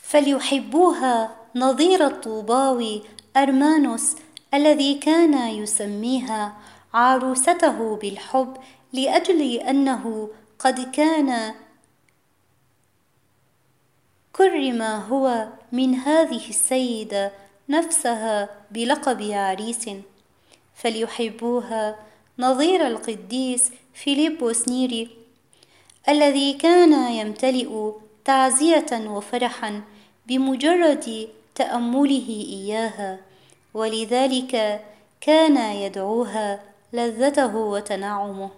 فليحبوها نظير الطوباوي أرمانوس الذي كان يسميها عروسته بالحب لأجل أنه قد كان كرم هو من هذه السيدة نفسها بلقب عريس. فليحبوها نظير القديس فيلبس نيري الذي كان يمتلئ تعزية وفرحا بمجرد تأمله إياها، ولذلك كان يدعوها لذته وتنعمه.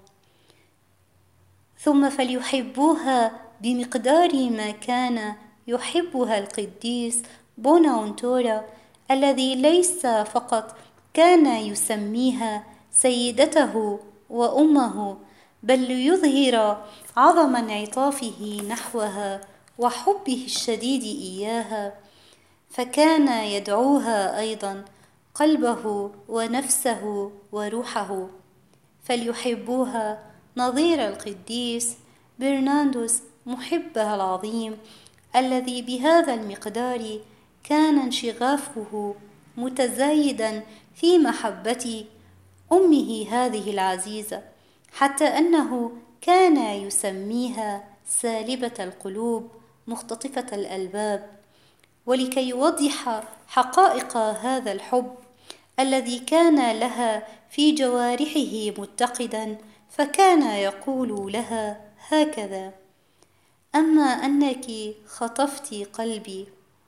ثم فليحبوها بمقدار ما كان يحبها القديس بوناونتورا الذي ليس فقط كان يسميها سيدته وأمه، بل ليظهر عظم انعطافه نحوها وحبه الشديد إياها، فكان يدعوها أيضا قلبه ونفسه وروحه. فليحبوها نظير القديس برناردوس محبها العظيم الذي بهذا المقدار كان انشغافه متزايدا في محبة أمه هذه العزيزة، حتى أنه كان يسميها سالبة القلوب مختطفة الألباب. ولكي يوضح حقائق هذا الحب الذي كان لها في جوارحه متقدا، فكان يقول لها هكذا: أما أنك خطفت قلبي.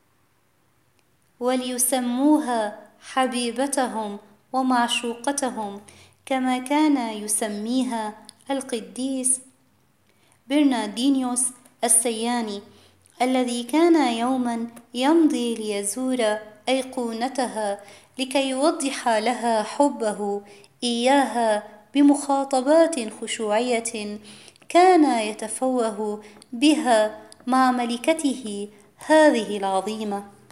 وليسموها حبيبتهم ومعشوقتهم كما كان يسميها القديس برناردينيوس السياني الذي كان يوما يمضي ليزور أيقونتها لكي يوضح لها حبه إياها بمخاطبات خشوعية كان يتفوه بها مع ملكته هذه العظيمة.